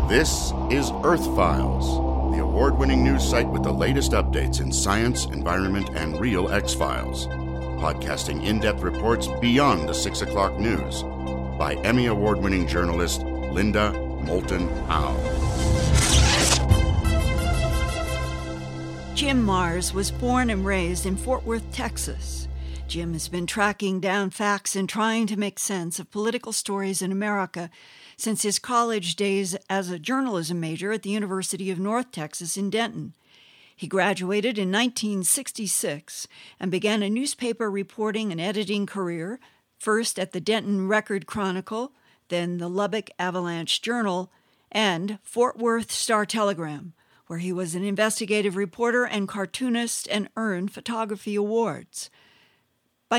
This is Earth Files, the award-winning news site with the latest updates in science, environment, and real X-Files. Podcasting in-depth reports beyond the 6 o'clock news by Emmy Award-winning journalist Linda Moulton Howe. Jim Marrs was born and raised in Fort Worth, Texas. Jim has been tracking down facts and trying to make sense of political stories in America since his college days as a journalism major at the University of North Texas in Denton. He graduated in 1966 and began a newspaper reporting and editing career, first at the Denton Record Chronicle, then the Lubbock Avalanche Journal, and Fort Worth Star-Telegram, where he was an investigative reporter and cartoonist and earned photography awards. By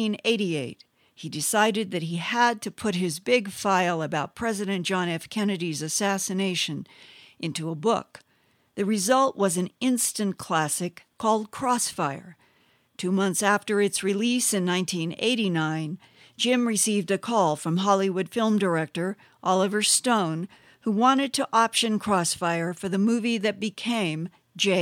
1988, he decided that he had to put his big file about President John F. Kennedy's assassination into a book. The result was an instant classic called Crossfire. 2 months after its release in 1989, Jim received a call from Hollywood film director Oliver Stone, who wanted to option Crossfire for the movie that became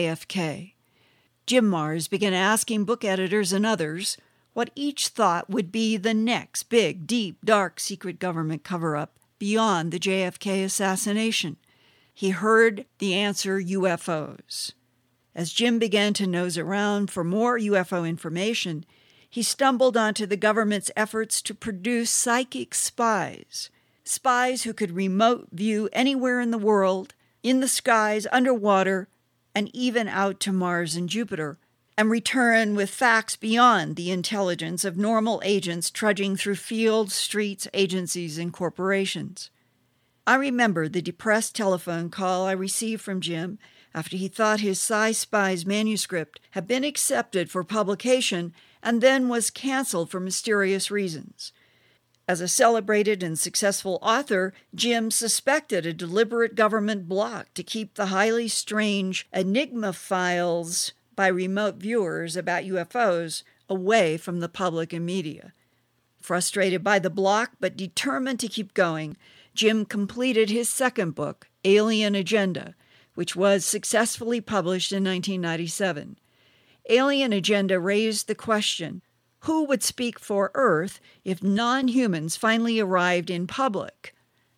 JFK. Jim Marrs began asking book editors and others what each thought would be the next big, deep, dark secret government cover-up beyond the JFK assassination. He heard the answer: UFOs. As Jim began to nose around for more UFO information, he stumbled onto the government's efforts to produce psychic spies who could remote view anywhere in the world, in the skies, underwater, and even out to Mars and Jupiter, and return with facts beyond the intelligence of normal agents trudging through fields, streets, agencies, and corporations. I remember the depressed telephone call I received from Jim after he thought his Sci-Spies manuscript had been accepted for publication and then was canceled for mysterious reasons. As a celebrated and successful author, Jim suspected a deliberate government block to keep the highly strange Enigma files by remote viewers about UFOs away from the public and media. Frustrated by the block but determined to keep going, Jim completed his second book, Alien Agenda, which was successfully published in 1997. Alien Agenda raised the question, who would speak for Earth if non-humans finally arrived in public?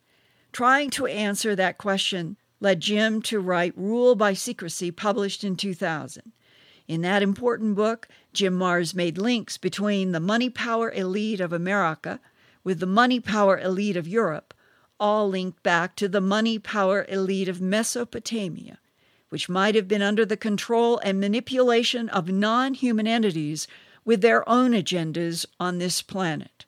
Trying to answer that question led Jim to write Rule by Secrecy, published in 2000. In that important book, Jim Marrs made links between the money-power elite of America with the money-power elite of Europe, all linked back to the money-power elite of Mesopotamia, which might have been under the control and manipulation of non-human entities with their own agendas on this planet.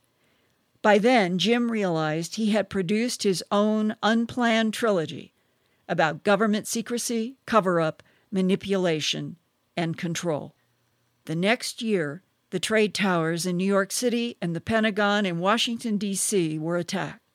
By then, Jim realized he had produced his own unplanned trilogy about government secrecy, cover-up, manipulation, and control. The next year, the trade towers in New York City and the Pentagon in Washington, D.C. were attacked.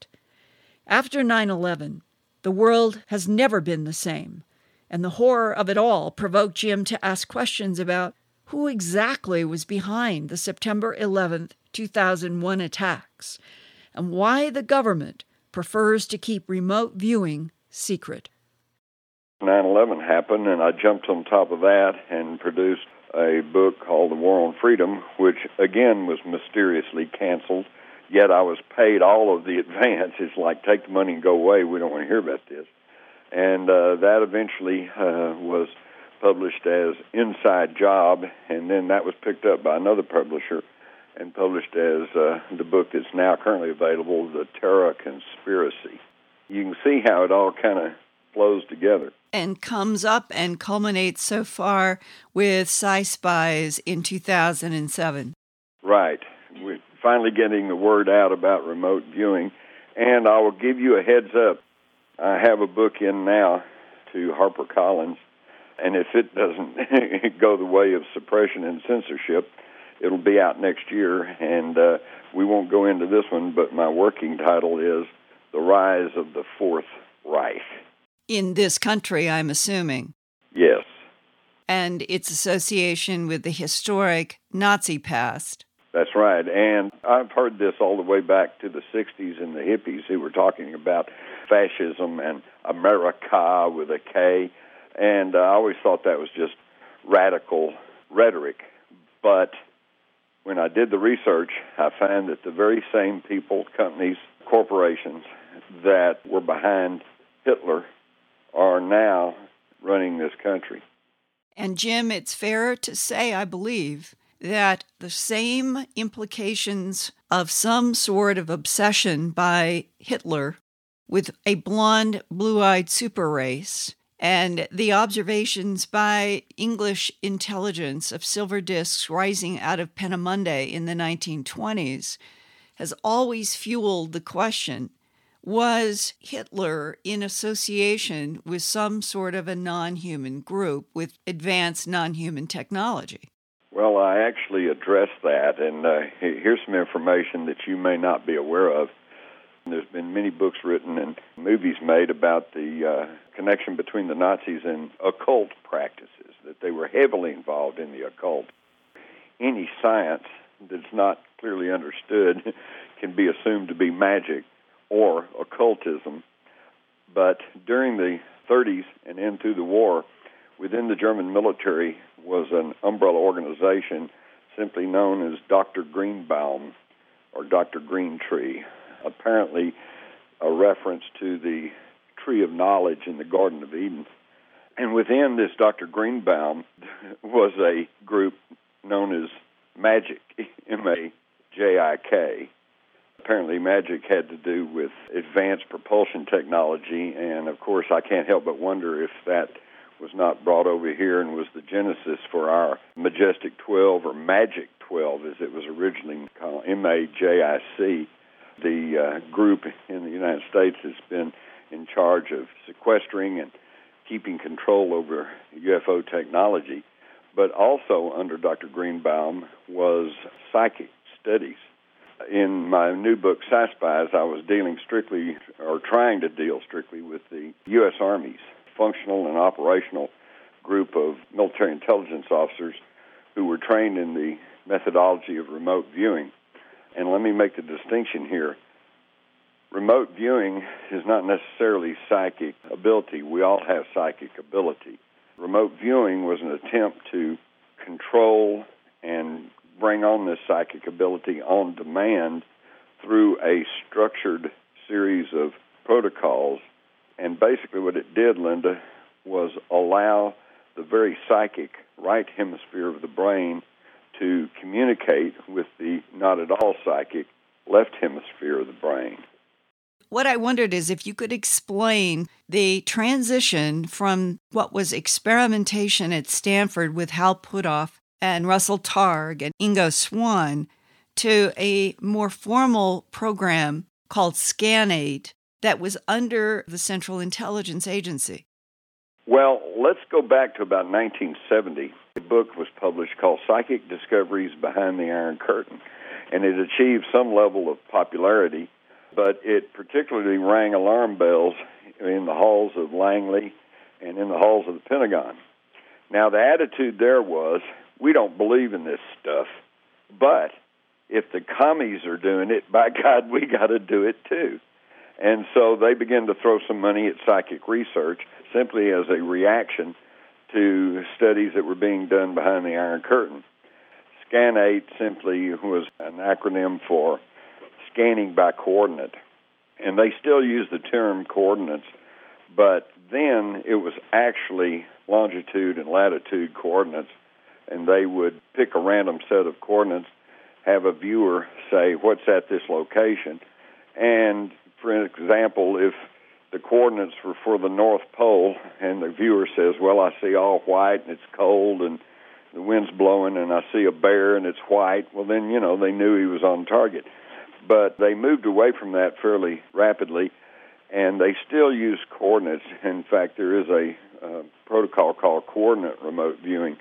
After 9/11, the world has never been the same, and the horror of it all provoked Jim to ask questions about who exactly was behind the September 11th, 2001 attacks, and why the government prefers to keep remote viewing secret. 9/11 happened, and I jumped on top of that and produced a book called The War on Freedom, which, again, was mysteriously canceled, yet I was paid all of the advance. It's like, take the money and go away. We don't want to hear about this. And that eventually was published as Inside Job, and then that was picked up by another publisher and published as the book that's now currently available, The Terra Conspiracy. You can see how it all kind of flows together. And comes up and culminates so far with Sci-Spies in 2007. Right. We're finally getting the word out about remote viewing. And I will give you a heads up. I have a book in now to HarperCollins, and if it doesn't go the way of suppression and censorship, it'll be out next year. And we won't go into this one, but my working title is The Rise of the Fourth Reich. In this country, I'm assuming. Yes. And its association with the historic Nazi past. That's right. And I've heard this all the way back to the 60s and the hippies who were talking about fascism and America with a K. And I always thought that was just radical rhetoric. But when I did the research, I found that the very same people, companies, corporations that were behind Hitler are now running this country. And Jim, it's fair to say, I believe, that the same implications of some sort of obsession by Hitler with a blonde, blue-eyed super race and the observations by English intelligence of silver discs rising out of Peenemünde in the 1920s has always fueled the question, was Hitler in association with some sort of a non-human group with advanced non-human technology? Well, I actually addressed that, and here's some information that you may not be aware of. There's been many books written and movies made about the connection between the Nazis and occult practices, that they were heavily involved in the occult. Any science that's not clearly understood can be assumed to be magic or occultism. But during the 30s and into the war, within the German military was an umbrella organization simply known as Dr. Greenbaum or Dr. Greentree, apparently a reference to the tree of knowledge in the Garden of Eden. And within this Dr. Greenbaum was a group known as Magic, M-A-J-I-K. Apparently magic had to do with advanced propulsion technology, and of course I can't help but wonder if that was not brought over here and was the genesis for our Majestic 12 or Magic 12 as it was originally called, M-A-J-I-C. The group in the United States has been in charge of sequestering and keeping control over UFO technology, but also under Dr. Greenbaum was psychic studies. In my new book, Sci-Spies, I was dealing strictly, or trying to deal strictly, with the U.S. Army's functional and operational group of military intelligence officers who were trained in the methodology of remote viewing. And let me make the distinction here. Remote viewing is not necessarily psychic ability. We all have psychic ability. Remote viewing was an attempt to control and bring on this psychic ability on demand through a structured series of protocols. And basically what it did, Linda, was allow the very psychic right hemisphere of the brain to communicate with the not at all psychic left hemisphere of the brain. What I wondered is if you could explain the transition from what was experimentation at Stanford with Hal Puthoff and Russell Targ and Ingo Swann to a more formal program called SCAN8 that was under the Central Intelligence Agency. Well, let's go back to about 1970. A book was published called Psychic Discoveries Behind the Iron Curtain, and it achieved some level of popularity, but it particularly rang alarm bells in the halls of Langley and in the halls of the Pentagon. Now, the attitude there was, we don't believe in this stuff, but if the commies are doing it, by God, we got to do it too. And so they began to throw some money at psychic research simply as a reaction to studies that were being done behind the Iron Curtain. SCAN8 simply was an acronym for scanning by coordinate, and they still use the term coordinates, but then it was actually longitude and latitude coordinates, and they would pick a random set of coordinates, have a viewer say, what's at this location? And, for example, if the coordinates were for the North Pole and the viewer says, well, I see all white and it's cold and the wind's blowing and I see a bear and it's white, well, then, they knew he was on target. But they moved away from that fairly rapidly, and they still use coordinates. In fact, there is a protocol called coordinate remote viewing.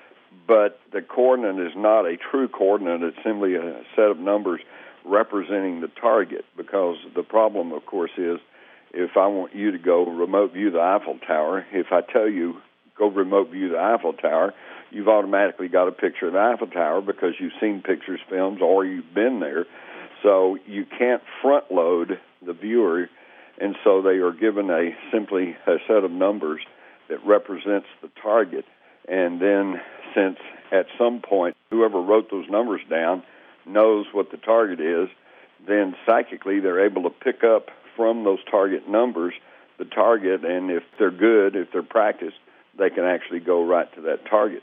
But the coordinate is not a true coordinate. It's simply a set of numbers representing the target, because the problem, of course, is if I want you to go remote view the Eiffel Tower, if I tell you go remote view the Eiffel Tower, you've automatically got a picture of the Eiffel Tower because you've seen pictures, films, or you've been there. So you can't front load the viewer, and so they are given simply a set of numbers that represents the target. And then since at some point whoever wrote those numbers down knows what the target is, then psychically they're able to pick up from those target numbers the target, and if they're good, if they're practiced, they can actually go right to that target.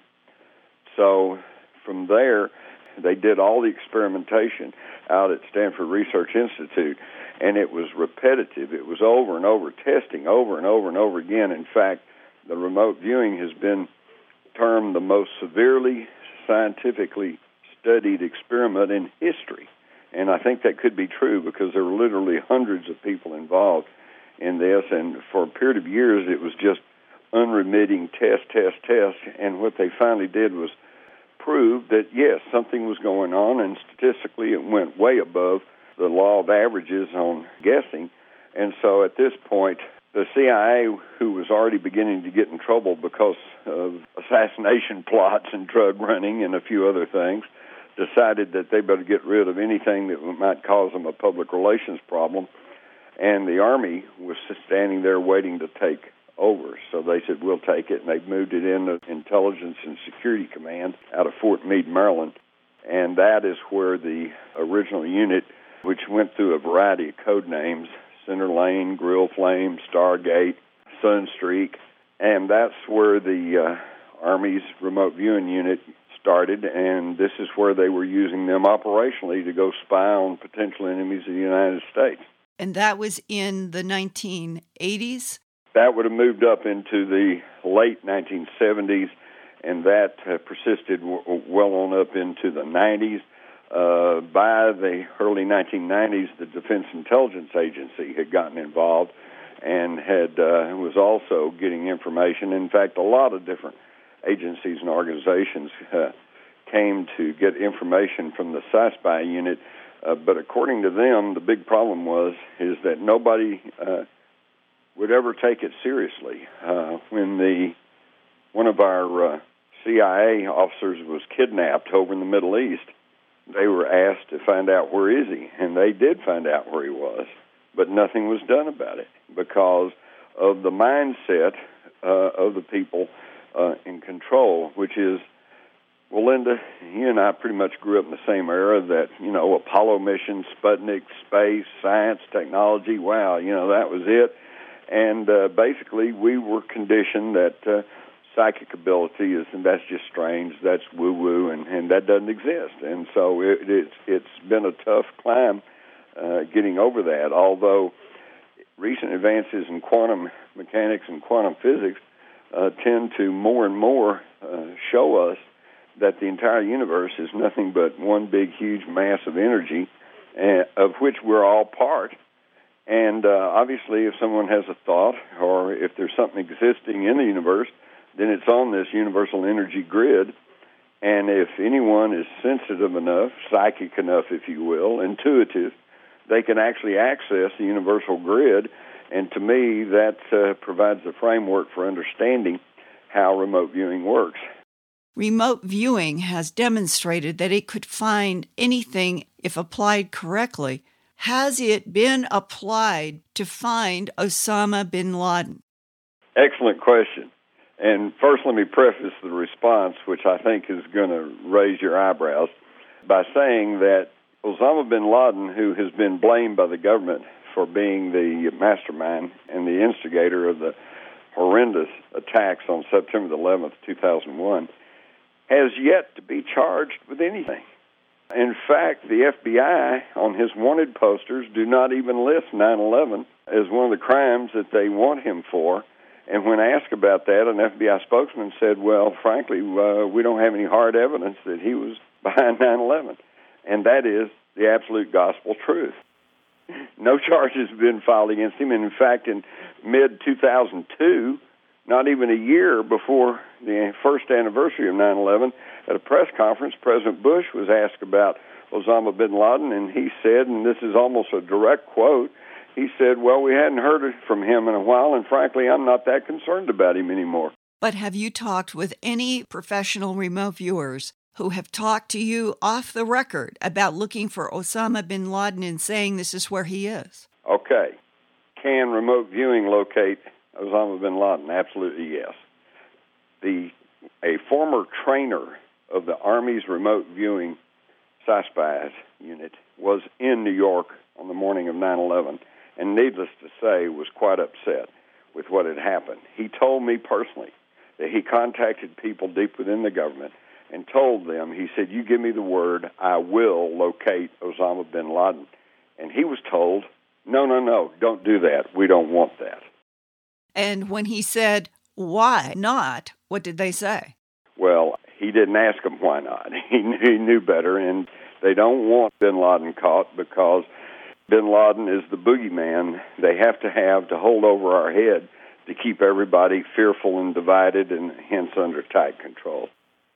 So from there, they did all the experimentation out at Stanford Research Institute, and it was repetitive. It was over and over, testing over and over and over again. In fact, the remote viewing has been termed the most severely scientifically studied experiment in history. And I think that could be true because there were literally hundreds of people involved in this, and for a period of years it was just unremitting test. And what they finally did was prove that, yes, something was going on, and statistically it went way above the law of averages on guessing. And so at this point, the CIA, who was already beginning to get in trouble because of assassination plots and drug running and a few other things, decided that they better get rid of anything that might cause them a public relations problem. And the Army was standing there waiting to take over. So they said, we'll take it, and they moved it into Intelligence and Security Command out of Fort Meade, Maryland. And that is where the original unit, which went through a variety of code names, Center Lane, Grill Flame, Stargate, Sunstreak, and that's where the Army's remote viewing unit started, and this is where they were using them operationally to go spy on potential enemies of the United States. And that was in the 1980s? That would have moved up into the late 1970s, and that persisted well on up into the 90s. By the early 1990s, the Defense Intelligence Agency had gotten involved and was also getting information. In fact, a lot of different agencies and organizations came to get information from the SciSpy unit, but according to them, the big problem is that nobody would ever take it seriously. When one of our CIA officers was kidnapped over in the Middle East, they were asked to find out where is he, and they did find out where he was, but nothing was done about it because of the mindset of the people in control, which is, well, Linda, you and I pretty much grew up in the same era that, Apollo mission, Sputnik, space, science, technology, wow, that was it. And basically we were conditioned that psychic ability and that's just strange, that's woo-woo, and that doesn't exist. And so it's been a tough climb getting over that, although recent advances in quantum mechanics and quantum physics tend to more and more show us that the entire universe is nothing but one big, huge mass of energy, of which we're all part. And obviously, if someone has a thought or if there's something existing in the universe, then it's on this universal energy grid. And if anyone is sensitive enough, psychic enough, if you will, intuitive, they can actually access the universal grid. And to me, that provides the framework for understanding how remote viewing works. Remote viewing has demonstrated that it could find anything if applied correctly. Has it been applied to find Osama bin Laden? Excellent question. And first, let me preface the response, which I think is going to raise your eyebrows, by saying that Osama bin Laden, who has been blamed by the government for being the mastermind and the instigator of the horrendous attacks on September 11th, 2001, has yet to be charged with anything. In fact, the FBI on his wanted posters do not even list 9/11 as one of the crimes that they want him for. And when asked about that, an FBI spokesman said, well, frankly, we don't have any hard evidence that he was behind 9/11. And that is the absolute gospel truth. No charges have been filed against him. And in fact, in mid-2002, not even a year before the first anniversary of 9/11, at a press conference, President Bush was asked about Osama bin Laden, and he said, and this is almost a direct quote, he said, well, we hadn't heard from him in a while, and frankly, I'm not that concerned about him anymore. But have you talked with any professional remote viewers who have talked to you off the record about looking for Osama bin Laden and saying this is where he is? Okay. Can remote viewing locate Osama bin Laden? Absolutely yes. A former trainer of the Army's remote viewing SciSpies unit was in New York on the morning of 9/11, and needless to say, was quite upset with what had happened. He told me personally that he contacted people deep within the government and told them, he said, you give me the word, I will locate Osama bin Laden. And he was told, no, don't do that. We don't want that. And when he said, why not, what did they say? Well, he didn't ask them why not. He knew better, and they don't want bin Laden caught because bin Laden is the boogeyman they have to hold over our head to keep everybody fearful and divided and hence under tight control.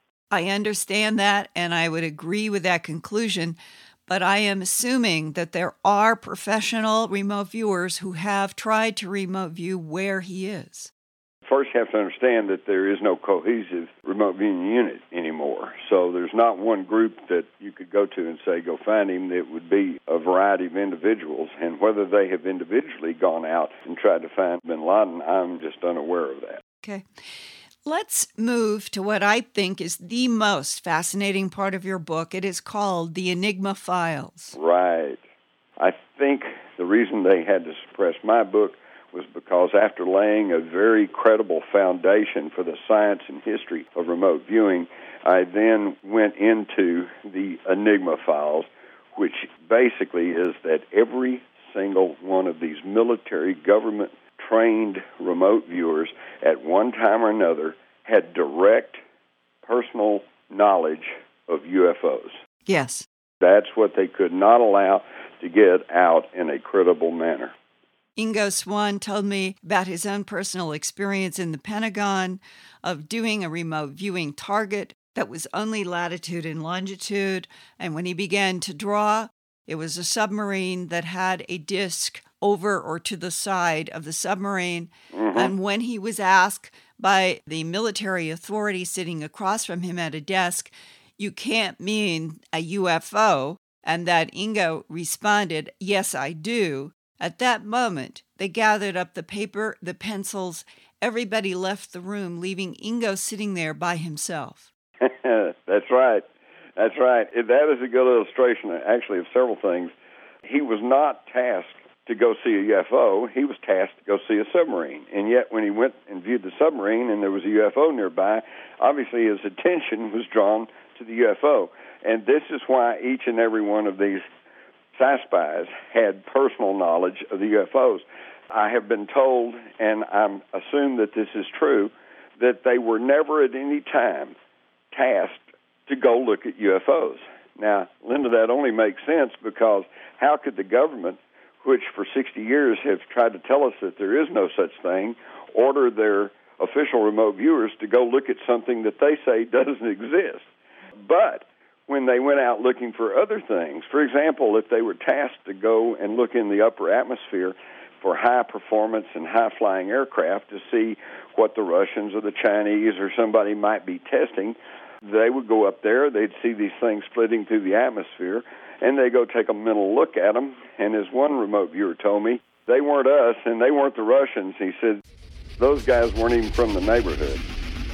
I understand that, and I would agree with that conclusion, but I am assuming that there are professional remote viewers who have tried to remote view where he is. First, you have to understand that there is no cohesive remote viewing unit anymore. So there's not one group that you could go to and say, go find him. It would be a variety of individuals. And whether they have individually gone out and tried to find bin Laden, I'm just unaware of that. Okay. Let's move to what I think is the most fascinating part of your book. It is called The Enigma Files. Right. I think the reason they had to suppress my book was because after laying a very credible foundation for the science and history of remote viewing, I then went into the Enigma Files, which basically is that every single one of these military government-trained remote viewers at one time or another had direct personal knowledge of UFOs. Yes. That's what they could not allow to get out in a credible manner. Ingo Swann told me about his own personal experience in the Pentagon of doing a remote viewing target that was only latitude and longitude. And when he began to draw, it was a submarine that had a disc over or to the side of the submarine. Mm-hmm. And when he was asked by the military authority sitting across from him at a desk, you can't mean a UFO, and that Ingo responded, yes, I do. At that moment, they gathered up the paper, the pencils. Everybody left the room, leaving Ingo sitting there by himself. That's right. That's right. That is a good illustration, actually, of several things. He was not tasked to go see a UFO. He was tasked to go see a submarine. And yet, when he went and viewed the submarine and there was a UFO nearby, obviously his attention was drawn to the UFO. And this is why each and every one of these SciSpies had personal knowledge of the UFOs. I have been told, and I assume that this is true, that they were never at any time tasked to go look at UFOs. Now, Linda, that only makes sense because how could the government, which for 60 years have tried to tell us that there is no such thing, order their official remote viewers to go look at something that they say doesn't exist? But when they went out looking for other things, for example, if they were tasked to go and look in the upper atmosphere for high-performance and high-flying aircraft to see what the Russians or the Chinese or somebody might be testing, they would go up there, they'd see these things splitting through the atmosphere, and they'd go take a mental look at them. And as one remote viewer told me, they weren't us and they weren't the Russians. He said, those guys weren't even from the neighborhood.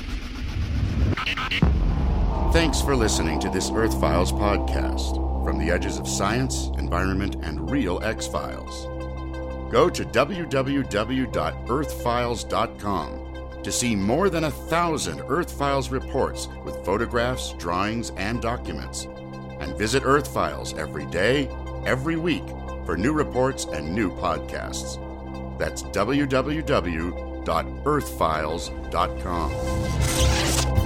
Thanks for listening to this Earth Files podcast, from the edges of science, environment, and real X-Files. Go to www.earthfiles.com to see more than 1,000 Earth Files reports with photographs, drawings, and documents. And visit Earth Files every day, every week, for new reports and new podcasts. That's www.earthfiles.com.